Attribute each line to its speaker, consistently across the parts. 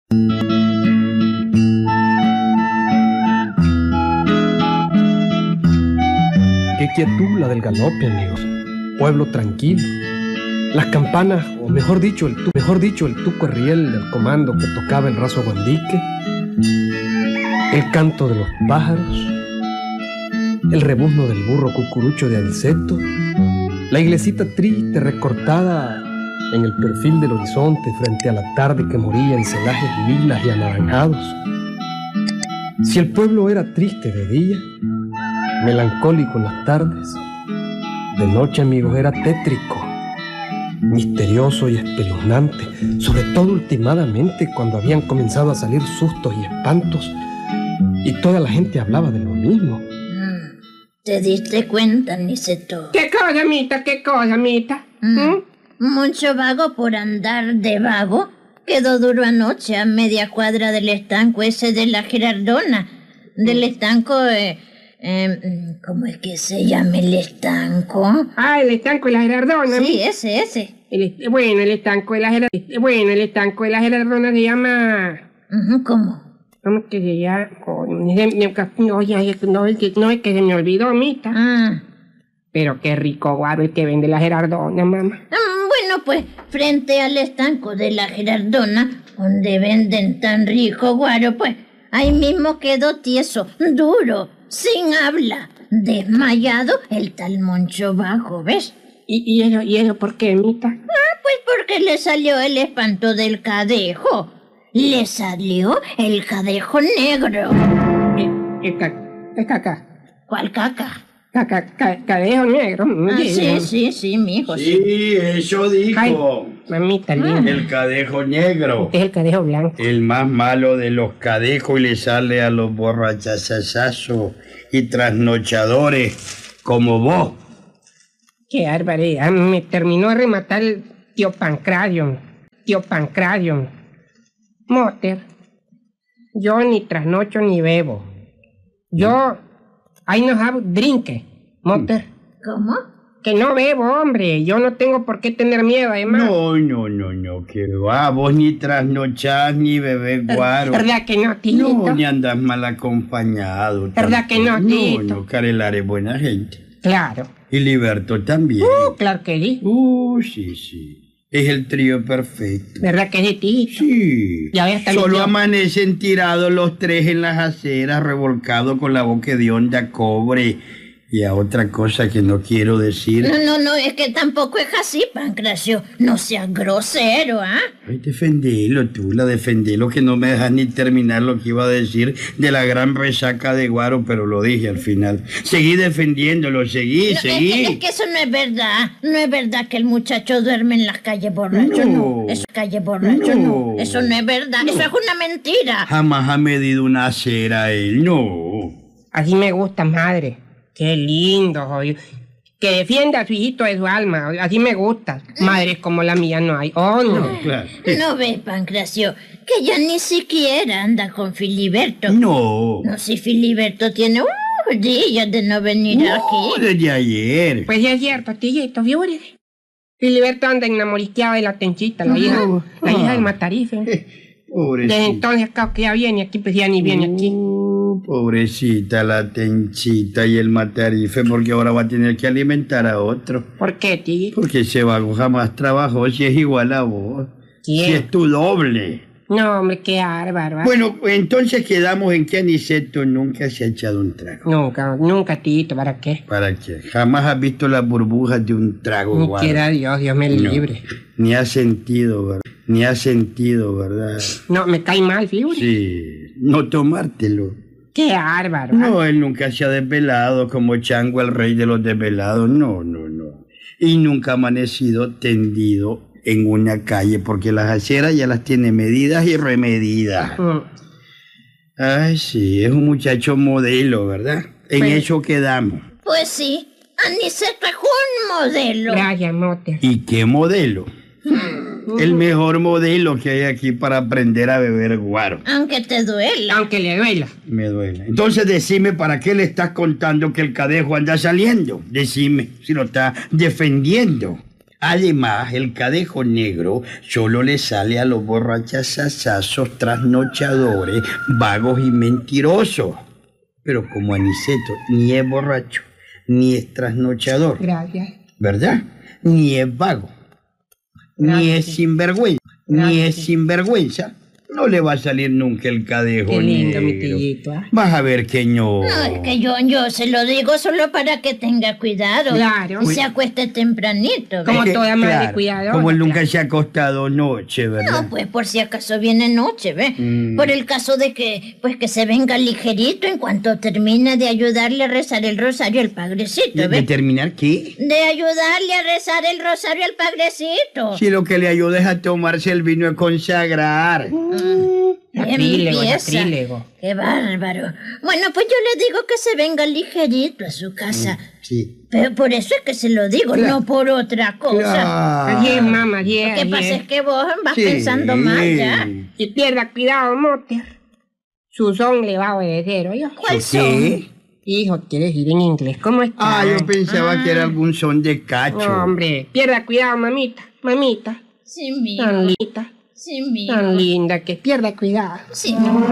Speaker 1: Qué quietud la del galope, amigos. Pueblo tranquilo. Las campanas, o mejor dicho, el tuco riel del comando que tocaba el raso guandique, el canto de los pájaros, el rebuzno del burro cucurucho de Aniceto, la iglesita triste recortada en el perfil del horizonte frente a la tarde que moría en celajes lilas y anaranjados. Si el pueblo era triste de día, melancólico en las tardes, de noche, amigos, era tétrico, misterioso y espeluznante, sobre todo últimamente cuando habían comenzado a salir sustos y espantos y toda la gente hablaba de lo mismo.
Speaker 2: ¿Te diste cuenta, Aniceto?
Speaker 3: ¿Qué cosa, Mita? ¿Qué cosa, Mita?
Speaker 2: Mucho vago por andar de vago. Quedó duro anoche a media cuadra del estanco ese de la Gerardona. Del estanco, ¿cómo es que se llama el estanco?
Speaker 3: Ah, el estanco de la Gerardona.
Speaker 2: Sí, ese.
Speaker 3: El estanco de la Gerardona se llama...
Speaker 2: ¿Cómo?
Speaker 3: ¿Cómo es que se llama? No, es que se me olvidó, Mita. Pero qué rico guaro el que vende la Gerardona, mamá.
Speaker 2: Bueno, pues, frente al estanco de la Gerardona, donde venden tan rico guaro, pues, ahí mismo quedó tieso, duro, sin habla, desmayado, el tal Moncho Bajo, ¿ves?
Speaker 3: ¿Y eso por qué, Mita?
Speaker 2: Pues porque le salió el espanto del cadejo. Le salió el cadejo negro.
Speaker 3: ¿Qué caca?
Speaker 2: ¿Cuál caca?
Speaker 3: Cadejo negro.
Speaker 2: Sí, mijo.
Speaker 4: Sí, eso dijo.
Speaker 3: Ay, mamita linda.
Speaker 4: El cadejo negro.
Speaker 3: Es el cadejo blanco.
Speaker 4: El más malo de los cadejos y le sale a los borrachazazazos y trasnochadores como vos.
Speaker 3: Qué barbaridad. Me terminó de rematar el tío Pancradio. Moter, yo ni trasnocho ni bebo. Yo, I no have drink, Moter.
Speaker 2: ¿Cómo?
Speaker 3: Que no bebo, hombre. Yo no tengo por qué tener miedo, además.
Speaker 4: No, que va. Vos ni trasnochás ni bebés guaro.
Speaker 3: ¿Verdad que no, Tito?
Speaker 4: No, ni andás mal acompañado.
Speaker 3: ¿Verdad que no, Tito?
Speaker 4: No, Carelar es buena gente.
Speaker 3: Claro.
Speaker 4: Y Liberto también.
Speaker 3: Claro que sí.
Speaker 4: Sí. Es el trío perfecto.
Speaker 3: ¿Verdad que sí, Tito?
Speaker 4: Sí.
Speaker 3: Ya ves,
Speaker 4: Solo amanecen tirados los tres en las aceras, revolcados con la boca de onda cobre. Y a otra cosa que no quiero decir.
Speaker 2: No, es que tampoco es así, Pancracio. No seas grosero, ¿ah?
Speaker 4: Ay, defendelo, que no me dejas ni terminar lo que iba a decir de la gran resaca de Guaro, pero lo dije al final. Seguí defendiéndolo, seguí.
Speaker 2: Es que eso no es verdad. No es verdad que el muchacho duerme en las calles borracho, no. Eso es calle borracho, no. Eso no es verdad, eso es una mentira.
Speaker 4: Jamás ha medido una acera él, no.
Speaker 3: Así me gusta, madre. Qué lindo, joder. Que defienda a su hijito de su alma. Así me gusta. Madres como la mía no hay. Oh, no.
Speaker 4: Claro.
Speaker 2: No ves, Pancracio, que ya ni siquiera anda con Filiberto.
Speaker 4: No,
Speaker 2: si Filiberto tiene días de no venir aquí.
Speaker 4: desde ayer.
Speaker 3: Pues ya es cierto, tillito, figúrese. Filiberto anda enamorisqueado de la Tenchita, la hija del Matarife.
Speaker 4: Pobrecita.
Speaker 3: Desde entonces, claro, que ya viene aquí, pues ya ni viene aquí.
Speaker 4: Pobrecita la Tenchita y el Matarife, porque ahora va a tener que alimentar a otro.
Speaker 3: ¿Por qué, tío?
Speaker 4: Porque ese vago jamás trabajó, si es igual a vos.
Speaker 3: ¿Quién?
Speaker 4: Si es tu doble.
Speaker 3: No, hombre, qué bárbaro.
Speaker 4: Bueno, entonces quedamos en que Aniceto nunca se ha echado un trago.
Speaker 3: Nunca, tito, ¿para qué?
Speaker 4: ¿Para qué? Jamás has visto las burbujas de un trago,
Speaker 3: Ni
Speaker 4: guaro.
Speaker 3: quiera Dios me libre.
Speaker 4: Ni has sentido, ¿verdad?
Speaker 3: No, me cae mal, figúrese.
Speaker 4: Sí, no tomártelo.
Speaker 3: Qué bárbaro.
Speaker 4: No, él nunca se ha desvelado como Chango, el rey de los desvelados. No. Y nunca ha amanecido tendido en una calle, porque las aceras ya las tiene medidas y remedidas. Ay, sí, es un muchacho modelo, ¿verdad? En eso quedamos.
Speaker 2: Pues sí, Aniceto es un modelo.
Speaker 3: Gracias, Moter.
Speaker 4: ¿Y qué modelo? El mejor modelo que hay aquí para aprender a beber guaro.
Speaker 2: Aunque te duela.
Speaker 3: Aunque le duela.
Speaker 4: Me duele. Entonces decime, ¿para qué le estás contando que el cadejo anda saliendo? Decime, si lo está defendiendo. Además, el cadejo negro solo le sale a los borrachazazazos, trasnochadores, vagos y mentirosos. Pero como Aniceto ni es borracho, ni es trasnochador,
Speaker 3: Gracias.
Speaker 4: ¿verdad? Ni es vago, ni es sinvergüenza, ni es sinvergüenza, no le va a salir nunca el cadejo
Speaker 3: Qué lindo,
Speaker 4: negro.
Speaker 3: mi tillito.
Speaker 4: Vas a ver que no.
Speaker 2: No, es que yo se lo digo solo para que tenga cuidado.
Speaker 3: Claro.
Speaker 2: Y se acueste tempranito. ¿ves?
Speaker 3: Como
Speaker 4: Es que,
Speaker 3: toda madre
Speaker 4: claro,
Speaker 3: cuidadora,
Speaker 4: como él nunca
Speaker 3: claro.
Speaker 4: se ha acostado noche, ¿verdad?
Speaker 2: No, pues por si acaso viene noche, ¿ves? Por el caso de que, pues que se venga ligerito en cuanto termine de ayudarle a rezar el rosario al padrecito,
Speaker 4: ¿De
Speaker 2: ¿ves?
Speaker 4: terminar qué?
Speaker 2: De ayudarle a rezar el rosario al padrecito.
Speaker 4: Si lo que le ayuda es a tomarse el vino y consagrar.
Speaker 3: Sacrílego,
Speaker 2: Empieza.
Speaker 3: sacrílego.
Speaker 2: Qué bárbaro. Bueno, pues yo le digo que se venga ligerito a su casa.
Speaker 4: Sí.
Speaker 2: Pero por eso es que se lo digo,
Speaker 4: Claro.
Speaker 2: no por otra cosa.
Speaker 3: Así es, mamá, así es.
Speaker 2: Lo que
Speaker 3: así
Speaker 2: pasa
Speaker 3: es.
Speaker 2: es que vos vas
Speaker 4: Sí.
Speaker 2: pensando mal ya.
Speaker 3: Y pierda cuidado, Motter. Su son le va a obedecer, ¿oye?
Speaker 2: ¿Cuál son?
Speaker 4: ¿Qué?
Speaker 3: Hijo, ¿quieres ir en inglés? ¿Cómo está?
Speaker 4: Ah, yo pensaba que era algún son de cacho.
Speaker 3: No, hombre, pierda cuidado, mamita. Mamita.
Speaker 2: Sí, mío.
Speaker 3: Tan linda.
Speaker 2: Sí, mío.
Speaker 3: Tan linda que pierda cuidado.
Speaker 2: Sí, mío.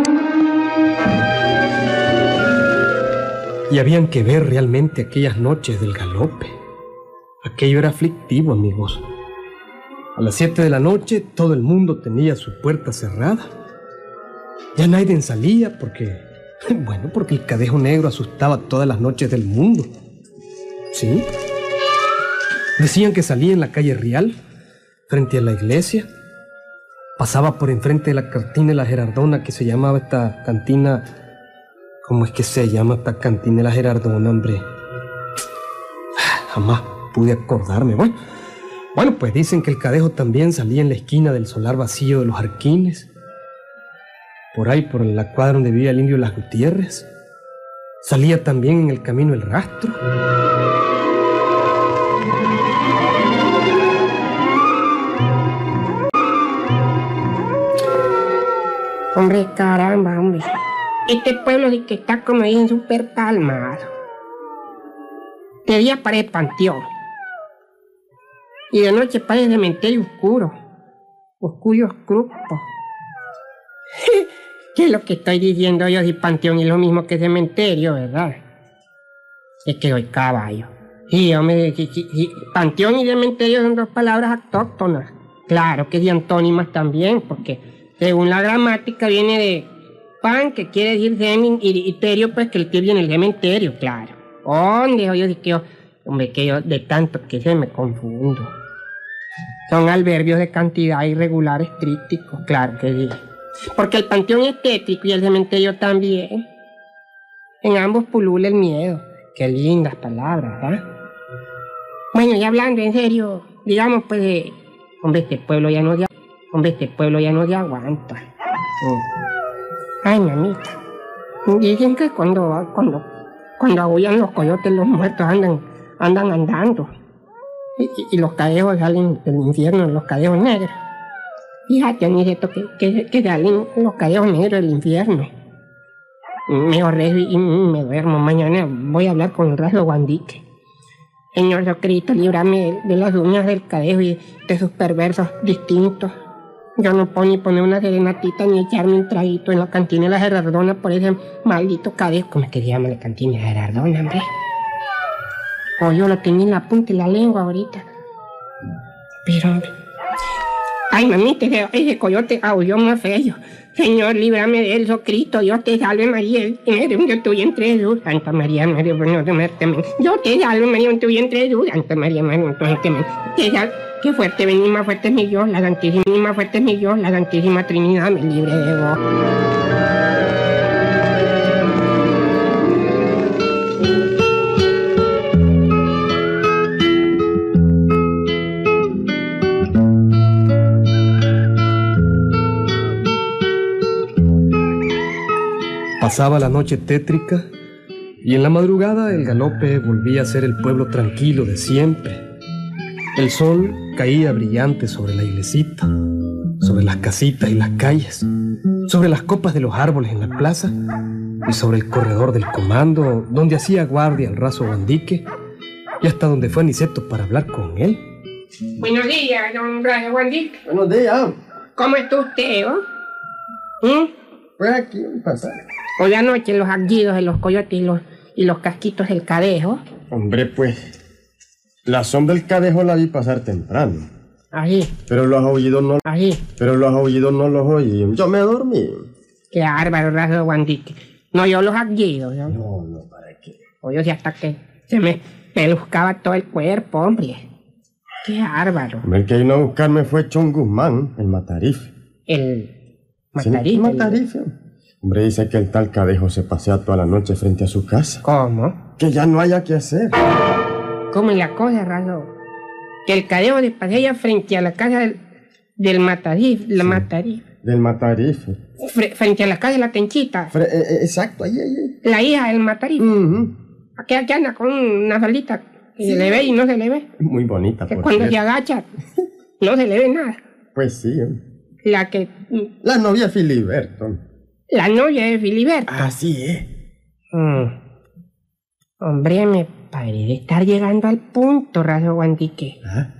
Speaker 1: Y habían que ver realmente aquellas noches del galope. Aquello era aflictivo, amigos. A las 7 de la noche todo el mundo tenía su puerta cerrada. Ya nadie salía porque el cadejo negro asustaba todas las noches del mundo. ¿Sí? Decían que salía en la calle Real, frente a la iglesia. Pasaba por enfrente de la cantina de la Gerardona, que se llamaba esta cantina... ¿Cómo es que se llama esta cantina de la Gerardona, hombre? Jamás pude acordarme. Bueno, pues dicen que el cadejo también salía en la esquina del solar vacío de los Arquines. Por ahí, por la cuadra donde vivía el indio Las Gutiérrez. Salía también en el camino El Rastro.
Speaker 3: Hombre, caramba, hombre. Este pueblo sí que está, como dicen, súper calmado. De día parece panteón. Y de noche parece cementerio oscuro. Oscuro, oscuro. ¿Qué es lo que estoy diciendo yo? Si panteón es lo mismo que cementerio, ¿verdad? Es que doy caballo. Sí, hombre, sí. Panteón y cementerio son dos palabras autóctonas. Claro que de antónimas también, porque según la gramática viene de pan, que quiere decir semen, y terio, pues que el tío viene el cementerio, claro. ¿Dónde? Yo sí que yo, hombre, que yo de tanto que se me confundo. Son adverbios de cantidad irregulares trípticos, claro que sí. Porque el panteón es tétrico y el cementerio también. En ambos pulula el miedo. Qué lindas palabras, ¿verdad? Bueno, y hablando en serio, digamos pues, hombre, este pueblo ya no se aguanta. Ay, mamita. Dicen que cuando aullan los coyotes, los muertos andan andando. Y los cadejos salen del infierno, los cadejos negros. Fíjate, Aniceto, que salen los cadejos negros del infierno. Me rezo y me duermo. Mañana voy a hablar con el raso Guandique. Señor Cristo, líbrame de las uñas del cadejo y de sus perversos distintos. Yo no puedo ni poner una serenatita ni echarme un traguito en la cantina de la Gerardona por ese maldito cadejo. ¿Cómo es que se llama la cantina de la Gerardona, hombre? O yo lo tenía en la punta de la lengua ahorita. Pero, hombre... Ay, mamita, ese coyote aulló más feo. Señor, líbrame de él, Cristo, Dios te salve María, en tu vientre Jesús, Santa María, María, bueno, yo te salve María, en tu vientre Jesús, Santa María, María, qué fuerte, vení más fuerte es mi Dios, la Santísima, fuerte es mi Dios, la Santísima Trinidad me libre de vos.
Speaker 1: Pasaba la noche tétrica y en la madrugada el galope volvía a ser el pueblo tranquilo de siempre. El sol caía brillante sobre la iglesita, sobre las casitas y las calles, sobre las copas de los árboles en la plaza y sobre el corredor del comando donde hacía guardia el raso Guandique y hasta donde fue Aniceto para hablar con él.
Speaker 3: Buenos días, don Rayo Guandique.
Speaker 5: Buenos días.
Speaker 3: ¿Cómo está usted, oh?
Speaker 5: Pues aquí pasa.
Speaker 3: Hoy anoche los aullidos de los coyotes y los casquitos del cadejo.
Speaker 5: Hombre, pues, la sombra del cadejo la vi pasar temprano.
Speaker 3: Ahí,
Speaker 5: Pero los aullidos no los oí. Yo me dormí.
Speaker 3: qué bárbaro, Rayo Guandique. No, yo los aullidos, ¿no?
Speaker 5: No, ¿para qué?
Speaker 3: Oye, si hasta que se me buscaba todo el cuerpo, hombre. Qué bárbaro.
Speaker 5: Hombre, el que vino a buscarme fue Chon Guzmán, el matarife.
Speaker 3: El
Speaker 5: Sí,
Speaker 3: matarife.
Speaker 5: el matarife. Hombre, dice que el tal cadejo se pasea toda la noche frente a su casa.
Speaker 3: ¿Cómo?
Speaker 5: Que ya no haya que hacer.
Speaker 3: ¿Cómo es la cosa, Rayo? Que el cadejo de pasea frente a la casa del matarife,
Speaker 5: Del matarife.
Speaker 3: frente a la casa de la tenchita,
Speaker 5: Exacto, ahí.
Speaker 3: la hija del matarife.
Speaker 5: Ujú.
Speaker 3: Aquí anda con una faldita que se le ve y no se le ve.
Speaker 5: Muy bonita,
Speaker 3: Que
Speaker 5: por
Speaker 3: cuando se
Speaker 5: cierto.
Speaker 3: agacha, no se le ve nada.
Speaker 5: Pues sí.
Speaker 3: La que...
Speaker 5: La novia Filiberto.
Speaker 3: La novia de Filiberto.
Speaker 5: Así es.
Speaker 3: Hombre, me parece estar llegando al punto, Rayo Guandique.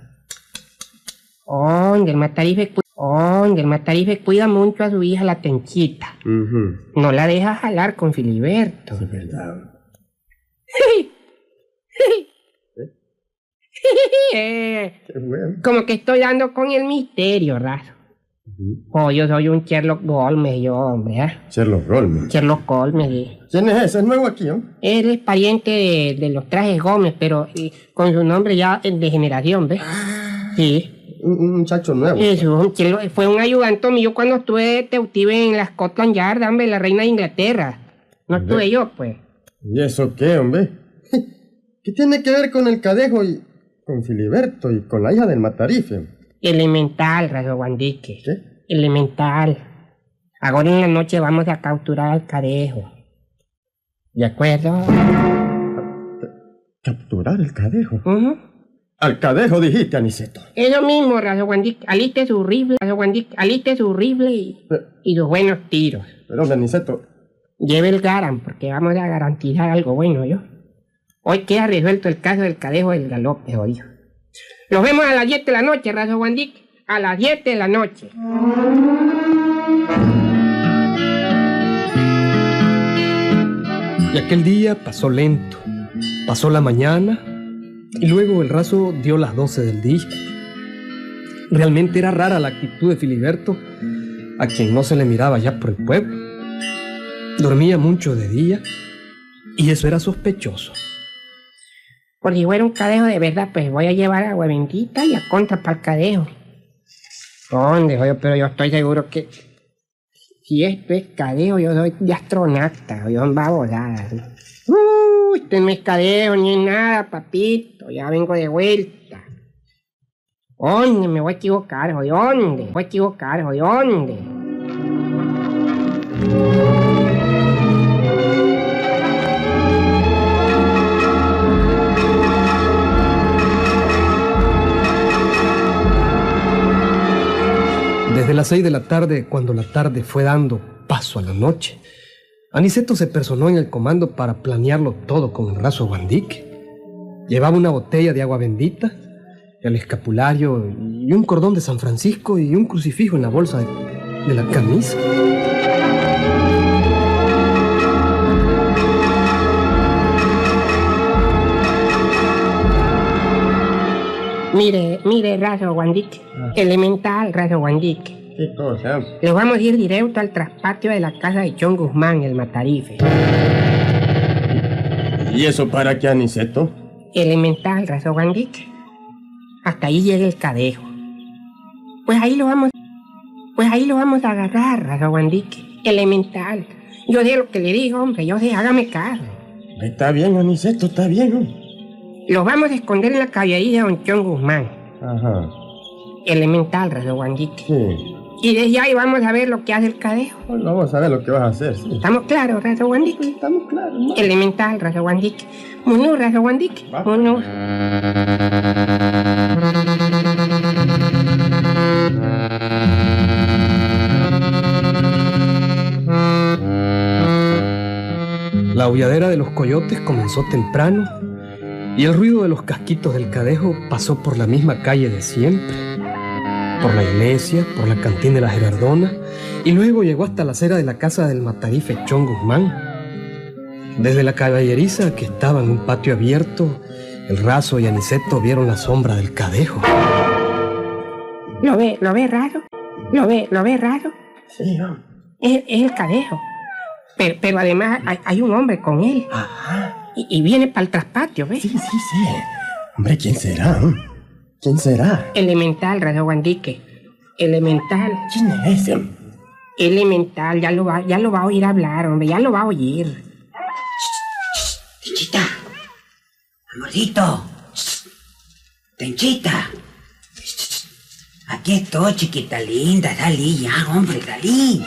Speaker 3: Donde el matarife cuida mucho a su hija la tenchita. No la deja jalar con Filiberto.
Speaker 5: Es verdad. Qué bueno.
Speaker 3: Como que estoy dando con el misterio, Rayo. Oh, yo soy un Sherlock Holmes, yo, hombre, ¿eh?
Speaker 5: Sherlock Holmes.
Speaker 3: Sherlock Holmes.
Speaker 5: ¿Quién es ese? ¿Es nuevo aquí, no?
Speaker 3: Él es pariente de los trajes Gómez, pero con su nombre ya de generación, ¿ves? Sí.
Speaker 5: Un muchacho nuevo.
Speaker 3: Eso, fue un ayudante mío cuando estuve detective en la Scotland Yard, hombre, la reina de Inglaterra. No estuve yo, pues.
Speaker 5: ¿Y eso qué, hombre? ¿Qué tiene que ver con el cadejo y con Filiberto y con la hija del matarife?
Speaker 3: Elemental, Rayo Guandique.
Speaker 5: ¿Qué?
Speaker 3: Elemental. Ahora en la noche vamos a capturar al cadejo. ¿De acuerdo?
Speaker 5: ¿Capturar el cadejo?
Speaker 3: Ujú.
Speaker 5: Al cadejo dijiste, Aniceto.
Speaker 3: Eso mismo, Rayo Guandique. Aliste su rifle, Rayo Guandique. Aliste su rifle y sus buenos tiros.
Speaker 5: Pero, hombre, Aniceto,
Speaker 3: Lleve el garan, porque vamos a garantizar algo bueno, ¿yo? Hoy queda resuelto el caso del cadejo del galope, hoy. Nos vemos a las 10 de la noche, Rayo Guandique. A las 10 de la noche.
Speaker 1: Y aquel día pasó lento. Pasó la mañana y luego el raso dio las 12 del día. Realmente era rara la actitud de Filiberto, a quien no se le miraba ya por el pueblo. Dormía mucho de día y eso era sospechoso.
Speaker 3: Por si fuera un cadejo de verdad, pues voy a llevar agua bendita y a contra para el cadejo. ¿Dónde, oye? Pero yo estoy seguro que si esto es cadejo, yo soy de astronauta, yo va a volar. Este no es cadejo ni es nada, papito, ya vengo de vuelta. ¿Dónde me voy a equivocar, oye? ¿Dónde? Voy a equivocar, oye, ¿dónde?
Speaker 1: Desde las 6 de la tarde, cuando la tarde fue dando paso a la noche, Aniceto se personó en el comando para planearlo todo con el raso Guandique. Llevaba una botella de agua bendita, el escapulario y un cordón de San Francisco y un crucifijo en la bolsa de la camisa.
Speaker 3: Mire, Rayo Guandique. Elemental, Rayo Guandique.
Speaker 5: ¿qué cosa?
Speaker 3: Nos vamos a ir directo al traspatio de la casa de Chon Guzmán, el matarife.
Speaker 5: ¿Y eso para qué, Aniceto?
Speaker 3: Elemental, Rayo Guandique. Hasta ahí llega el cadejo. Pues ahí lo vamos a agarrar, Rayo Guandique. Elemental. Yo sé lo que le digo, hombre, yo sé, hágame caso.
Speaker 5: Está bien, Aniceto, está bien, ¿no?
Speaker 3: Los vamos a esconder en la caballería de don Chon Guzmán.
Speaker 5: Ajá.
Speaker 3: Elemental, Rayo Guandique.
Speaker 5: Sí.
Speaker 3: Y desde ahí vamos a ver lo que hace el cadejo.
Speaker 5: Bueno, vamos a ver lo que vas a hacer, sí.
Speaker 3: ¿Estamos claros, Rayo Guandique?
Speaker 5: Estamos claros, ¿no?
Speaker 3: Elemental, Rayo Guandique. Munú, Rayo Guandique.
Speaker 5: Va.
Speaker 3: Munú.
Speaker 1: La aulladera de los coyotes comenzó temprano Y el ruido de los casquitos del cadejo pasó por la misma calle de siempre, por la iglesia, por la cantina de la Gerardona, y luego llegó hasta la acera de la casa del matarife Chon Guzmán. Desde la caballeriza, que estaba en un patio abierto, el Razo y Aniceto vieron la sombra del cadejo.
Speaker 3: ¿Lo ve raro? ¿Lo ve raro?
Speaker 5: Sí, hombre.
Speaker 3: Es el cadejo. Pero además hay un hombre con él.
Speaker 5: Ajá.
Speaker 3: Y viene para el traspatio, ¿ves?
Speaker 5: Sí. Hombre, ¿quién será? ¿Quién será?
Speaker 3: Elemental, Razo Guandique. Elemental.
Speaker 5: ¿Quién es ese?
Speaker 3: Elemental, ya lo va a oír hablar, hombre, ya lo va a oír.
Speaker 6: Tenchita, amorcito, Tenchita, aquí estoy, chiquita linda, salí ya, hombre, salí.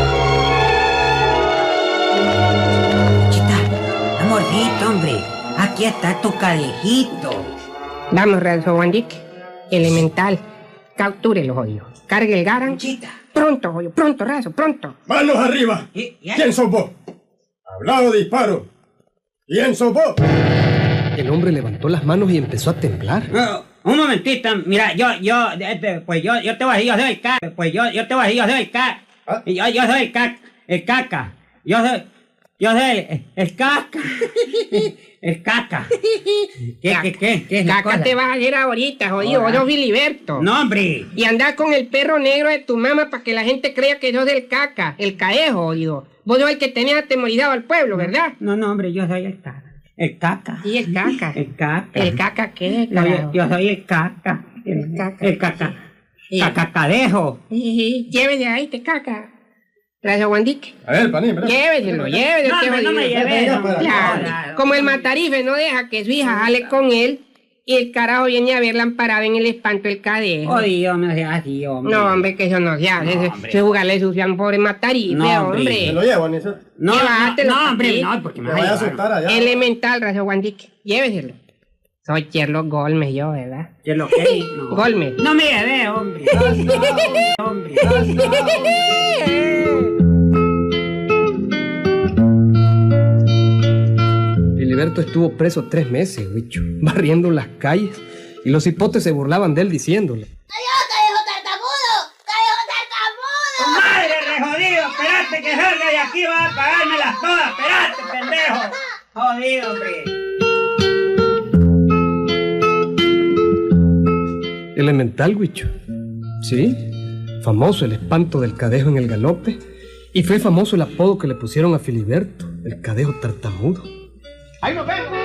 Speaker 6: Tenchita, amorcito, hombre, aquí está tu cadejito.
Speaker 3: Vamos, Razo Guandique. Elemental, capture los hoyos. Cargue el garan.
Speaker 6: Tenchita.
Speaker 3: Pronto, joyo, pronto, Razo, pronto.
Speaker 5: ¡Manos arriba! ¿Quién sos vos? Hablado disparo. ¿Quién sos vos?
Speaker 1: El hombre levantó las manos y empezó a temblar.
Speaker 6: Un momentito, mira, yo te voy a decir, yo soy el caca, yo te voy a decir, yo soy el caca, yo soy el caca, yo soy el caca, el caca. ¿Qué es la
Speaker 3: Caca
Speaker 6: cosa?
Speaker 3: te vas a ir ahorita, jodido,
Speaker 6: Hola.
Speaker 3: vos sos Filiberto.
Speaker 6: No, hombre.
Speaker 3: Y andás con el perro negro de tu mamá para que la gente crea que sos el caca, el cadejo, jodido. Vos sos el que tenía atemorizado al pueblo, ¿verdad?
Speaker 6: No, hombre, yo soy el caca. El caca.
Speaker 3: Sí, el caca.
Speaker 6: El caca.
Speaker 3: ¿El caca qué,
Speaker 6: No,
Speaker 3: carajo?
Speaker 6: yo soy el caca.
Speaker 3: El caca.
Speaker 6: El caca.
Speaker 3: Sí.
Speaker 6: Cacacadejo.
Speaker 3: Sí, llévese ahí, te caca. Razo Guandique.
Speaker 5: A ver, panín, ¿verdad?
Speaker 3: Lléveselo,
Speaker 6: No,
Speaker 3: este
Speaker 6: hombre, no me
Speaker 3: jodido.
Speaker 6: lleves.
Speaker 3: Claro. Como el matarife no deja que su hija jale con él, y el carajo viene a verla amparada en el espanto del cadejo.
Speaker 6: Jodido, no seas así, hombre.
Speaker 3: No, hombre, que eso no se hace.
Speaker 6: No,
Speaker 3: Eso
Speaker 6: hombre.
Speaker 3: es jugarle sucio a un pobre matarife,
Speaker 6: No, hombre.
Speaker 3: hombre.
Speaker 5: Me lo llevo, Aniceto.
Speaker 6: No,
Speaker 3: Llévatelo,
Speaker 6: no, hombre,
Speaker 3: papi.
Speaker 6: no, porque me
Speaker 5: Me
Speaker 6: vas
Speaker 5: vaya
Speaker 6: a
Speaker 5: a
Speaker 6: llevar.
Speaker 5: asustar allá.
Speaker 3: Elemental, Razo Guandique. Lléveselo. Soy Sherlock Golmes yo, ¿verdad?
Speaker 6: ¿Qué es lo que es? No.
Speaker 3: Golmes.
Speaker 6: No me llevé, hombre. Hombre.
Speaker 1: Filiberto estuvo preso 3 meses, bicho, barriendo las calles, y los hipotes se burlaban de él diciéndole:
Speaker 2: ¡Adiós, cadejo tartamudo! ¡Cadejo tartamudo!
Speaker 6: ¡Madre, re jodido! ¡Espérate que salga de aquí! ¡Va a pagármelas todas! ¡Espérate, pendejo! ¡Jodido, hombre!
Speaker 1: Elemental, bicho. Sí, famoso el espanto del cadejo en el galope, y fue famoso el apodo que le pusieron a Filiberto, el cadejo tartamudo.
Speaker 6: ¡Ahí nos vemos!